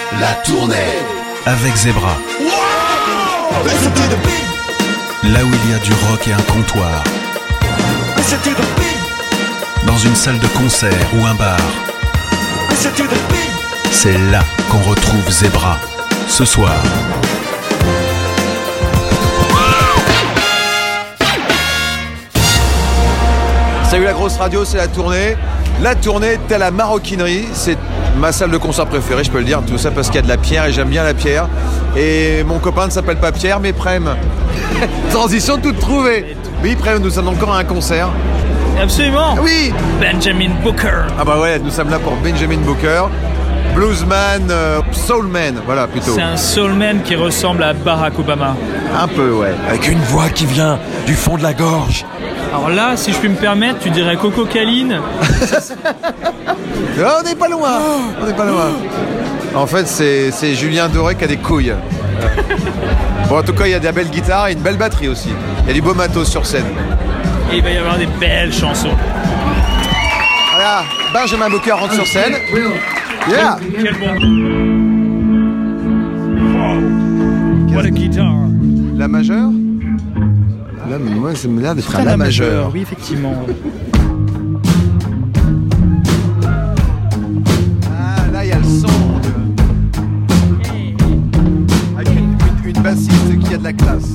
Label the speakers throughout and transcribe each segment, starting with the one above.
Speaker 1: La tournée avec Zebra. Là où il y a du rock et un comptoir. Dans une salle de concert ou un bar. C'est là qu'on retrouve Zebra. Ce soir.
Speaker 2: Salut la grosse radio, c'est la tournée. La tournée, telle la maroquinerie, c'est ma salle de concert préférée, je peux le dire. Tout ça parce qu'il y a de la pierre et j'aime bien la pierre. Et mon copain ne s'appelle pas Pierre, mais Prem. Transition toute trouvée. Oui, Prem, nous sommes encore à un concert.
Speaker 3: Absolument.
Speaker 2: Oui.
Speaker 3: Benjamin Booker.
Speaker 2: Ah bah ouais, nous sommes là pour Benjamin Booker. Bluesman, soulman, voilà plutôt.
Speaker 3: C'est un soulman qui ressemble à Barack Obama.
Speaker 2: Un peu, ouais.
Speaker 4: Avec une voix qui vient du fond de la gorge.
Speaker 3: Alors là, si je puis me permettre, tu dirais Coco Caline.
Speaker 2: On n'est pas loin. On n'est pas loin. En fait, c'est Julien Doré qui a des couilles. Bon, en tout cas, il y a des belles guitares et une belle batterie aussi. Il y a du beau matos sur scène.
Speaker 3: Et il va y avoir des belles chansons.
Speaker 2: Voilà, Benjamin Booker rentre sur scène. Yeah.
Speaker 3: Quel bon. What a guitar.
Speaker 2: La majeure. Là, moi, ça me l'air d'être un La majeure.
Speaker 3: Oui, effectivement.
Speaker 2: Ah, là, il y a le son avec une bassiste qui a de la classe.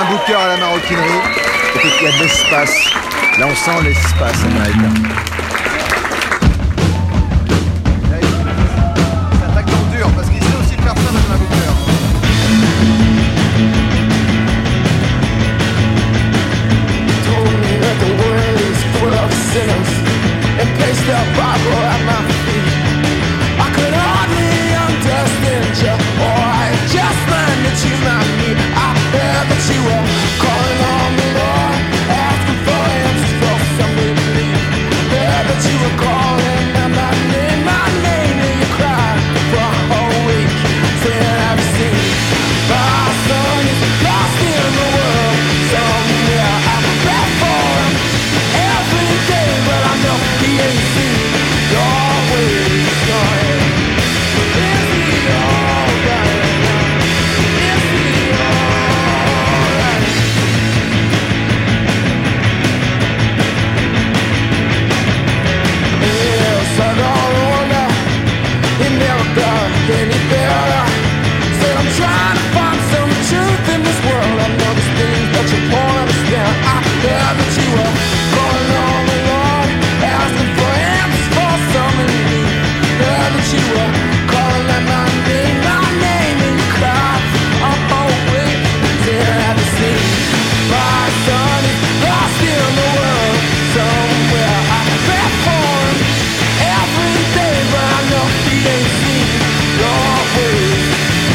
Speaker 2: un booker à la maroquinerie. Et il y a de l'espace. Là, on sent l'espace américain. C'est un acteur dur parce qu'il sait aussi faire ça dans un booker.
Speaker 5: And placed a Bible at my feet. I could hardly understand you, or I just learned that you might need. I heard that you were calling on the Lord, asking for answers for some relief. Heard that you were calling out my name, and you cried for a whole week. Said I've seen my son is lost in the world somewhere. I pray for him every day, but I know he ain't seen your ways. Is he alright now? Is he alright? Yes, I don't wonder he never got any better. Said I'm trying to find some truth in this world. I know there's things that you won't understand. I heard that you were going on the Lord, asking for answers for some of me. Heard that you were calling out my name, and you cried. Oh, wait, said I have seen my son is lost in the world somewhere. I pray for him every day, but I know he ain't seen your ways.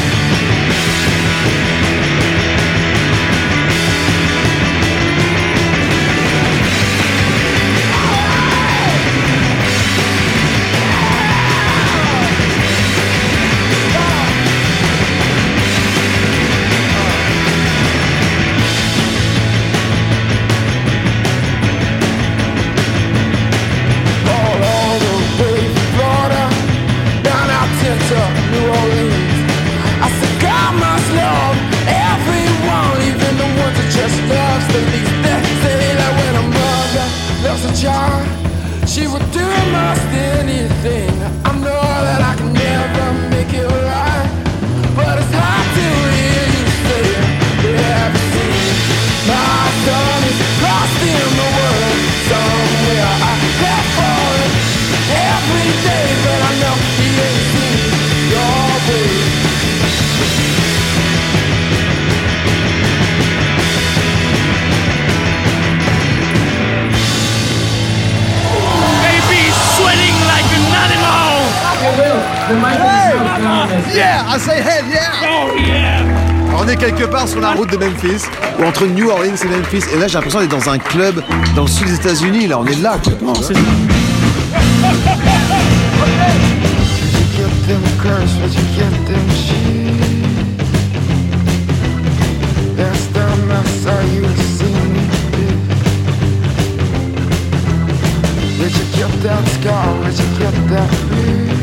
Speaker 5: All the way from Florida down out to New Orleans. I said God must love everyone, even the ones that just loves the least. They say that when a mother loves a child, she would do most anything. I know that I can never make it right, but it's hard to hear you say it. Have you seen my son is lost in the world somewhere? I pray for him every day, but I know he ain't seen your ways.
Speaker 3: Baby sweating like an animal.
Speaker 2: Yeah, I say hell yeah.
Speaker 3: Oh yeah.
Speaker 2: On est quelque part sur la route de Memphis, ou entre New Orleans et Memphis. Et là, j'ai l'impression d'être dans un club dans le sud des États-Unis. Là, on est là. Quoi.
Speaker 3: C'est ça.
Speaker 5: You get them curse, but you get them shit. Last time I saw you, you seen me big. Did you get that scar? Did you get that bruise?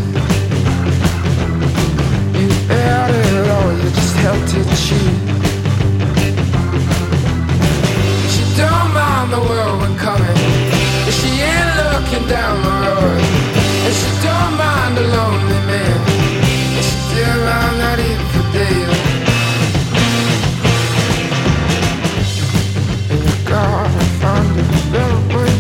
Speaker 5: You had it all, you just had to cheat. She don't mind the world when coming, but she ain't looking down the road. And she don't mind a lonely man, and she still mind not even for days. And you gotta find a better way.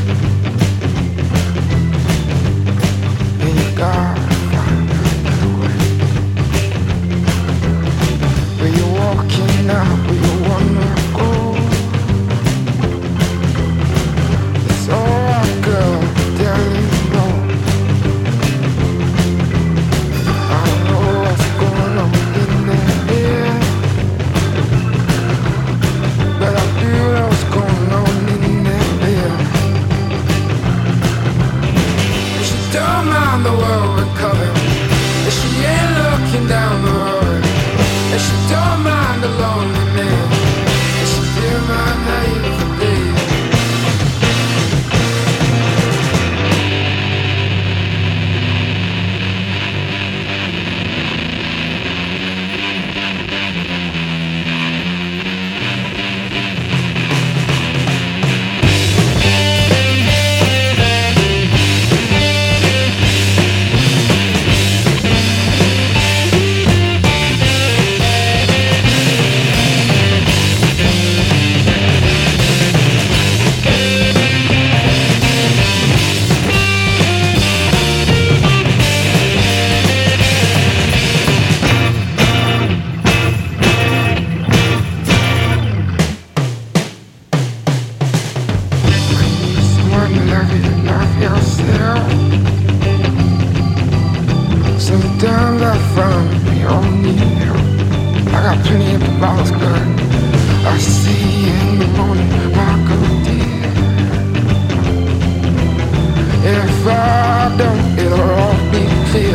Speaker 5: And you gotta find a better way. Where you walking now, where you wanna go. It's alright, girl, tell you no. Sometimes I find we all need help. I got plenty of bottles good. I see you in the morning, Marco dear. If I don't, it'll all be clear.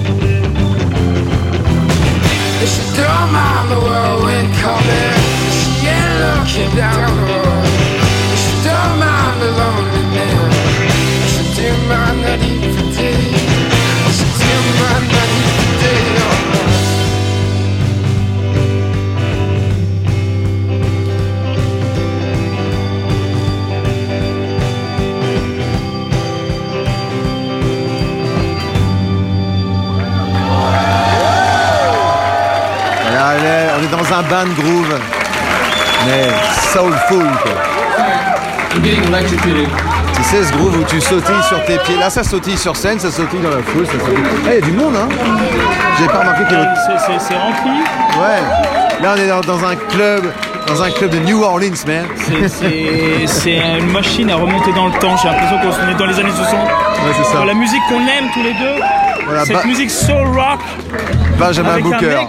Speaker 5: If she don't mind the whirlwind coming, she ain't looking down the road. If she don't mind the loneliness, she do mind the deep fatigue. She do mind the deep fatigue.
Speaker 2: On est dans un band groove, mais soulful quoi. Tu sais ce groove où tu sautilles sur tes pieds, là ça sautille sur scène, ça sautille dans la foule, ça sautille. Ah, il y a du monde hein. J'ai pas remarqué qu'il y avait...
Speaker 3: C'est rempli.
Speaker 2: Ouais. Là on est dans un club de New Orleans, man.
Speaker 3: C'est une machine à remonter dans le temps. J'ai l'impression qu'on est dans les années 60.
Speaker 2: Ouais, c'est ça.
Speaker 3: Dans la musique qu'on aime tous les deux.
Speaker 2: Voilà,
Speaker 3: cette musique soul rock.
Speaker 2: Benjamin
Speaker 3: avec
Speaker 2: Booker.
Speaker 3: Un mec.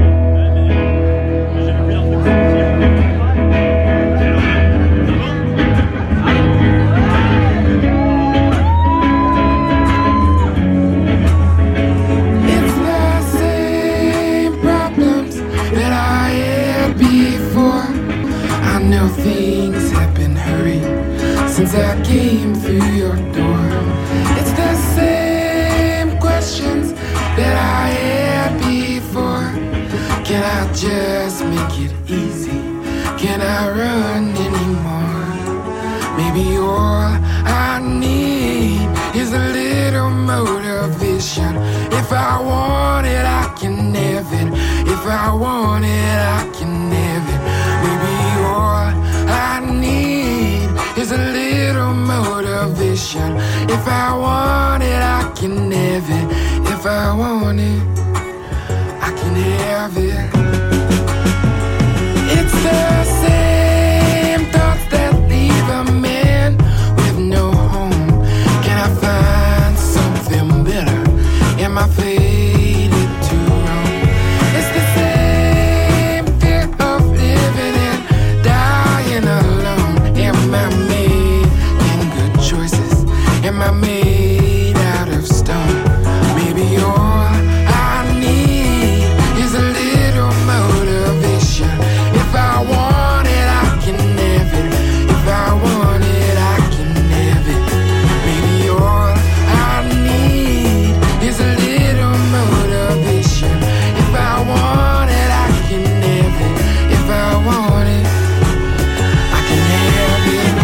Speaker 5: Things have been hurried since I came through your door. It's the same questions that I had before. Can I just make it easy? Can I run anymore? Maybe all I need is a little motivation. If I want it, I can have it. If I want it, I can have it. Maybe all I need is a little motivation. If I want it, I can have it. If I want it, I can have it. It's the same thoughts that leave a man with no home. Can I find something better? Am I faded to roam? It's the same fear of living and dying alone. Am I making good choices? Am I made out of stone? Maybe all I need is a little motivation. If I want it, I can have it. If I want it, I can have it. Maybe all I need is a little motivation. If I want it, I can have it. If I want it, I can have it.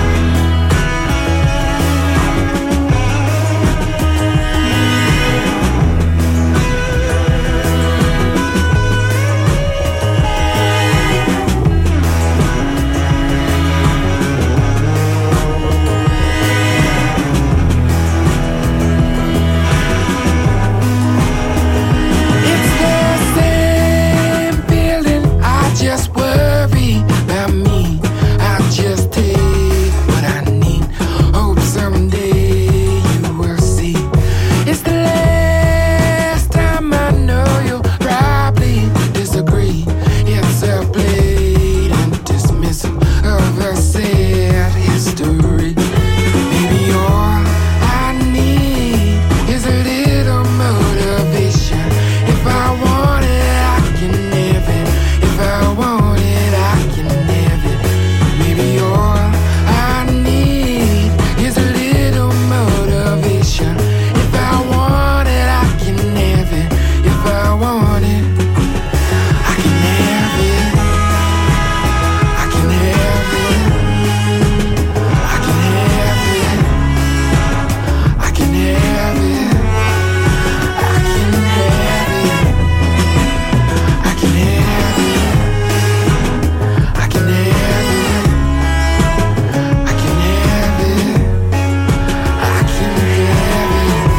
Speaker 5: It's the same feeling. I just worry about me. I just take what I need. Hope someday you will see. It's the last time I know you'll probably disagree. It's a blatant dismissal of a sad history. Maybe all I need is a little motivation. If I want it, I can have it. If I want it, I can have it. Maybe all I need is a little motivation. If I want it, I can have it. If I want it, I can have it. I can have it. I can have it. I can have it. I can have it. I can have it. I can have it. I can have it. I can have it.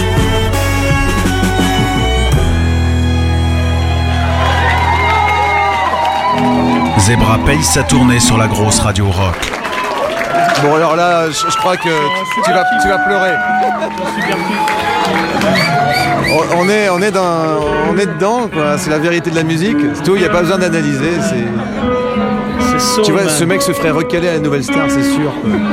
Speaker 1: Zebra paye sa tournée sur la grosse radio rock.
Speaker 2: Bon alors là, je crois que tu vas pleurer. on est dedans, quoi. C'est la vérité de la musique. C'est tout, il n'y a pas besoin d'analyser.
Speaker 3: C'est soul,
Speaker 2: Tu vois,
Speaker 3: man.
Speaker 2: ce mec se ferait recaler à la Nouvelle Star, c'est sûr.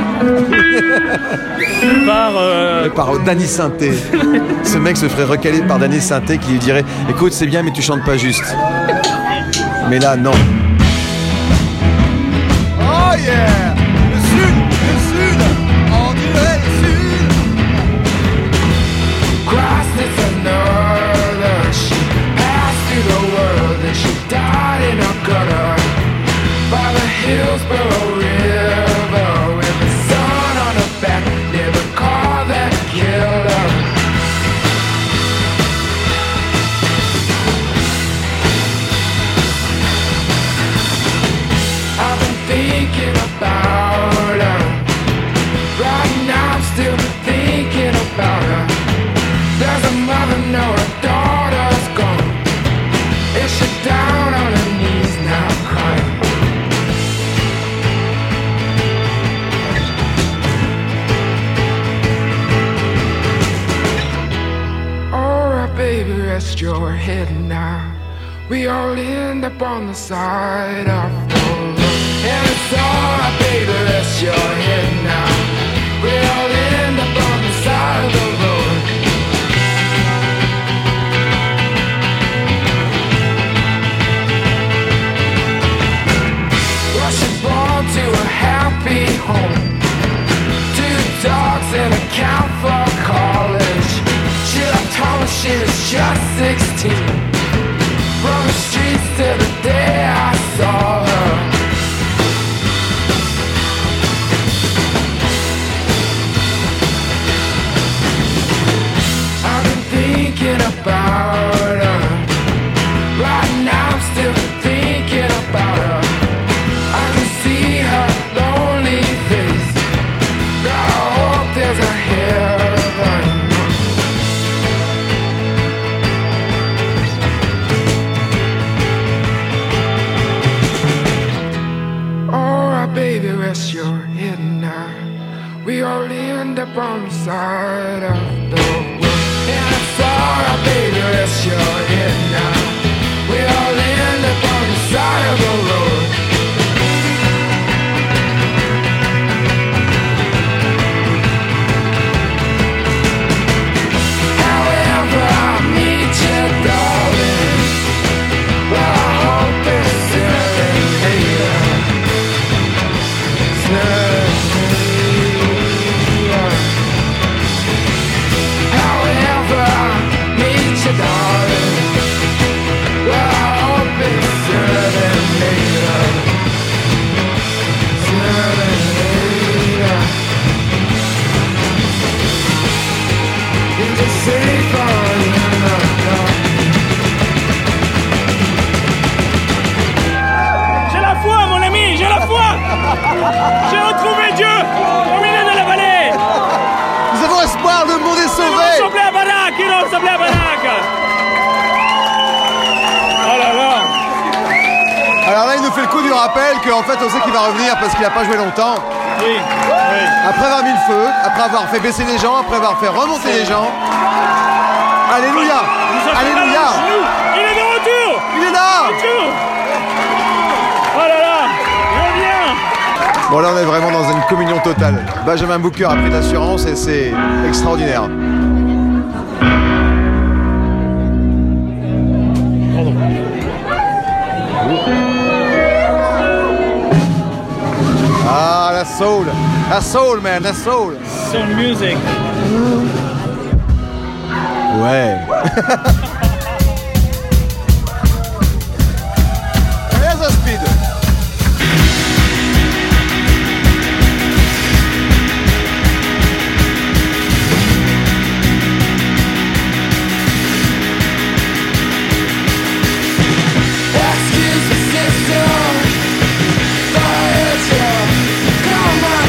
Speaker 3: Par,
Speaker 2: Par Danny Sainté. Ce mec se ferait recaler par Danny Sainté qui lui dirait « Écoute, c'est bien, mais tu chantes pas juste. » Mais là, non. Oh yeah! Le Sud! On dirait le Sud!
Speaker 5: Christ is another. She passed through the world and she died in a gutter by the Hillsborough River with the sun on her back near the car that killed her. I've been thinking about her. Right now I'm still thinking about her. There's a mother, no, her daughter's gone. Is she down on her knees now crying? Alright, baby, rest your head now. We all end up on the side of the road. And it's alright, baby, rest your head now. We all end up on the side of the road. Well, she born to a happy home, 2 dogs and a count for college. She left home when she was just 16. From the streets to the day I saw her. I've been thinking about her. Right now I'm still thinking about her. I can see her lonely face. God, I hope there's a heaven. Alright, baby, rest your head now. We all end up on the side of the road. And it's alright, baby, rest your head now. We all end up on the side of the road. However I meet you, darling, well, I hope it's sooner than later. Sooner than later. However I meet you, darling, well, I hope it's sooner than later. Sooner than later. It's just safer in the dark.
Speaker 3: J'ai la foi, mon ami, j'ai la foi. J'ai retrouvé Dieu au milieu de la vallée.
Speaker 2: Nous avons espoir, le monde est
Speaker 3: Il
Speaker 2: sauvé!
Speaker 3: ressemblait à Barak, il ressemblait à Barak. Oh là là.
Speaker 2: Alors là, il nous fait le coup du rappel qu'en fait, on sait qu'il va revenir parce qu'il n'a pas joué longtemps.
Speaker 3: Oui, oui.
Speaker 2: Après avoir mis le feu, après avoir fait baisser les gens, après avoir fait remonter les gens. Alléluia!
Speaker 3: Nous a fait mal
Speaker 2: Alléluia!
Speaker 3: aux genoux. Il est de retour.
Speaker 2: Il est là!
Speaker 3: Retour. Oh là là, reviens.
Speaker 2: Bon, là, on est vraiment dans une communion totale. Benjamin Booker a pris de l'assurance et c'est extraordinaire. Ah, la soul! La soul, man, la soul!
Speaker 3: Soul music.
Speaker 2: Ouais. There's a speed.
Speaker 5: Excuse me, sister, if I hurt you, call my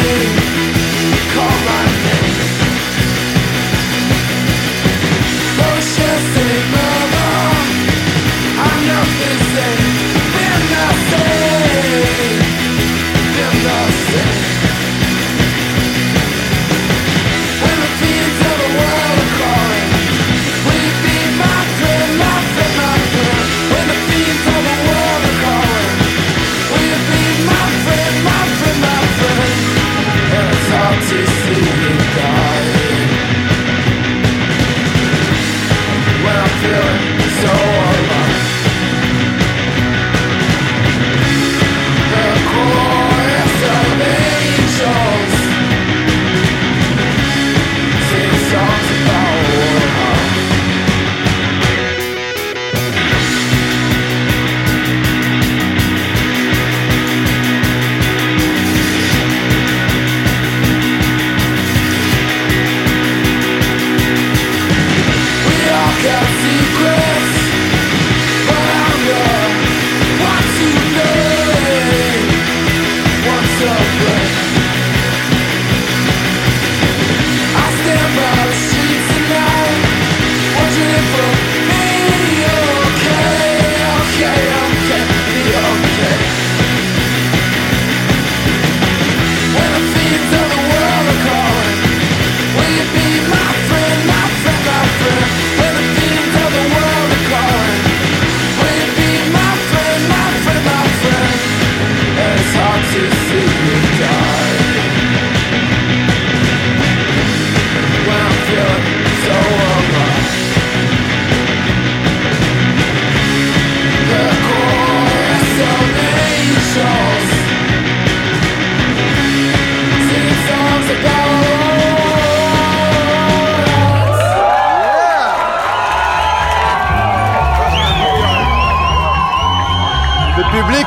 Speaker 5: name, call my name. For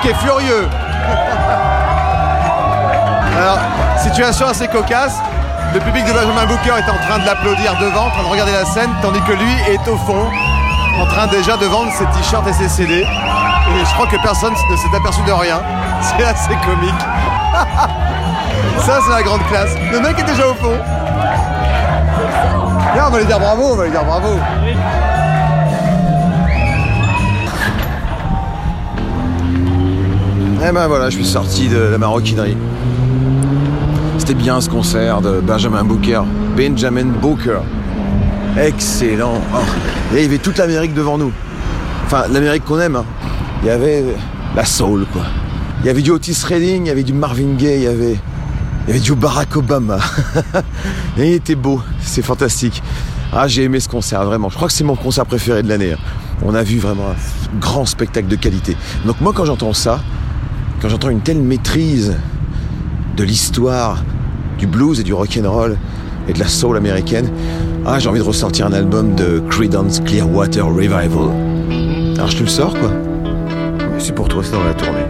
Speaker 2: public est furieux. Alors, situation assez cocasse. Le public de Benjamin Booker est en train de l'applaudir devant, en train de regarder la scène, tandis que lui est au fond, en train déjà de vendre ses t-shirts et ses CD. Et je crois que personne ne s'est aperçu de rien. C'est assez comique. Ça, c'est la grande classe. Le mec est déjà au fond. Là, on va lui dire bravo, Et ben voilà, je suis sorti de la maroquinerie. C'était bien ce concert de Benjamin Booker. Excellent. Oh. Et il y avait toute l'Amérique devant nous. Enfin, l'Amérique qu'on aime. Hein. Il y avait la soul, quoi. Il y avait du Otis Redding, il y avait du Marvin Gaye, il y avait du Barack Obama. Et il était beau, c'est fantastique. Ah, j'ai aimé ce concert, vraiment. Je crois que c'est mon concert préféré de l'année. On a vu vraiment un grand spectacle de qualité. Donc moi, quand j'entends ça, quand j'entends une telle maîtrise de l'histoire du blues et du rock'n'roll et de la soul américaine, j'ai envie de ressortir un album de Creedence Clearwater Revival. Alors je te le sors, quoi. C'est pour toi, c'est dans la tournée.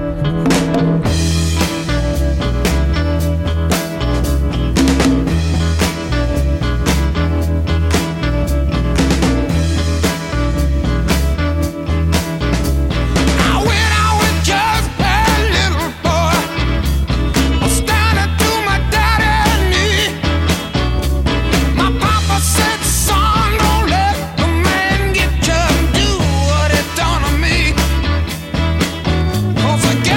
Speaker 5: Forget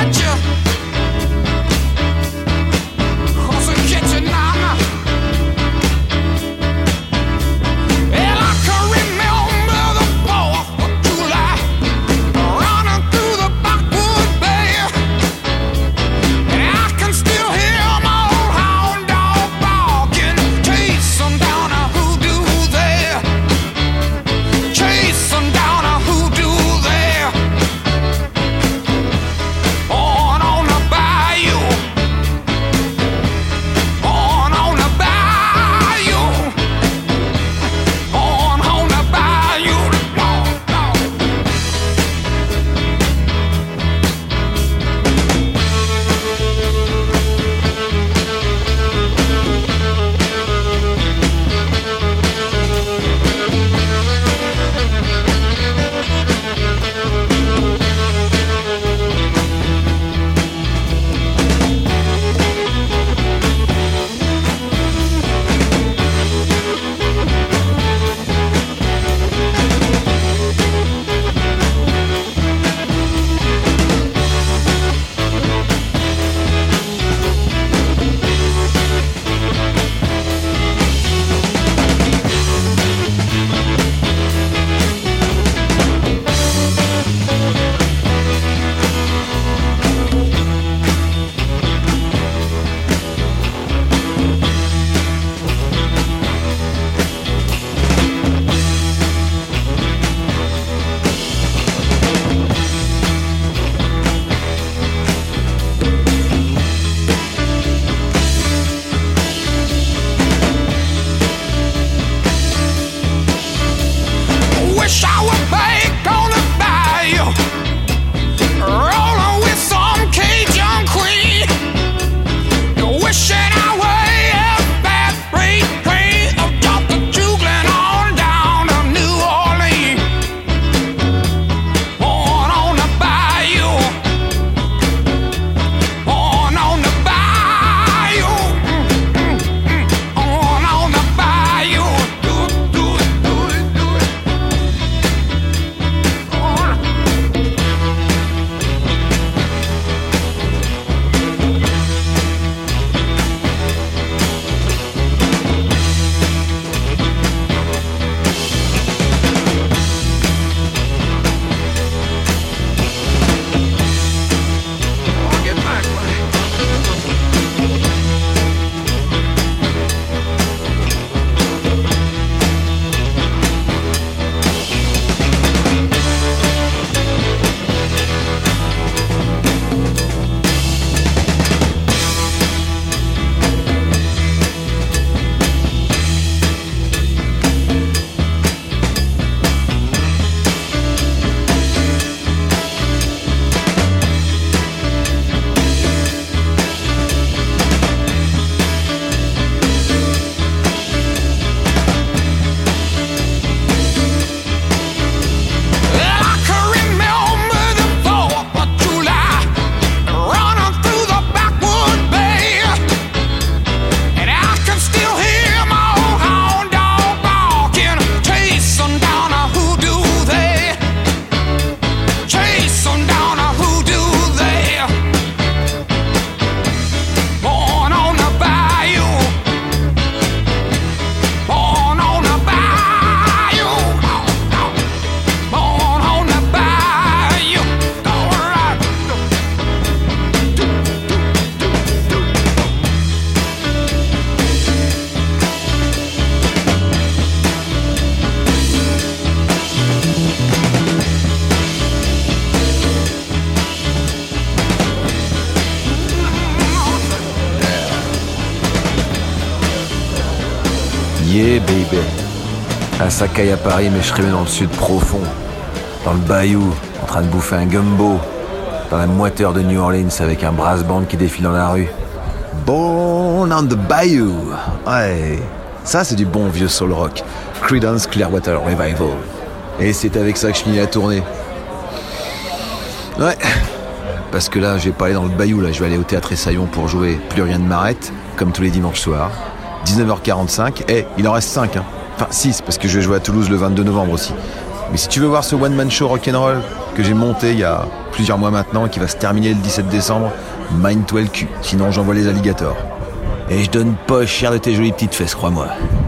Speaker 2: Yeah, baby. À Sakai à Paris, mais je serais dans le sud profond. Dans le bayou, en train de bouffer un gumbo. Dans la moiteur de New Orleans avec un brass band qui défile dans la rue. Born on the Bayou. Ouais, ça c'est du bon vieux soul rock. Creedence Clearwater Revival. Et c'est avec ça que je finis la tournée. Ouais, parce que là je vais pas aller dans le Bayou, là je vais aller au Théâtre Essaillon pour jouer Plus rien ne m'arrête, comme tous les dimanches soirs. 19h45, il en reste 5 hein. Enfin 6, parce que je vais jouer à Toulouse le 22 novembre aussi. Mais si tu veux voir ce one-man show rock'n'roll que j'ai monté il y a plusieurs mois maintenant et qui va se terminer le 17 décembre, mind-toi le cul, sinon j'envoie les alligators. Et je donne pas cher de tes jolies petites fesses, crois-moi.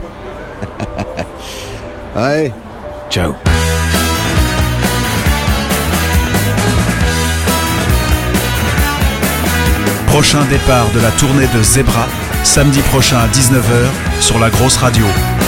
Speaker 2: Ouais, ciao.
Speaker 1: Prochain départ de la tournée de Zebra, samedi prochain à 19h sur la grosse radio.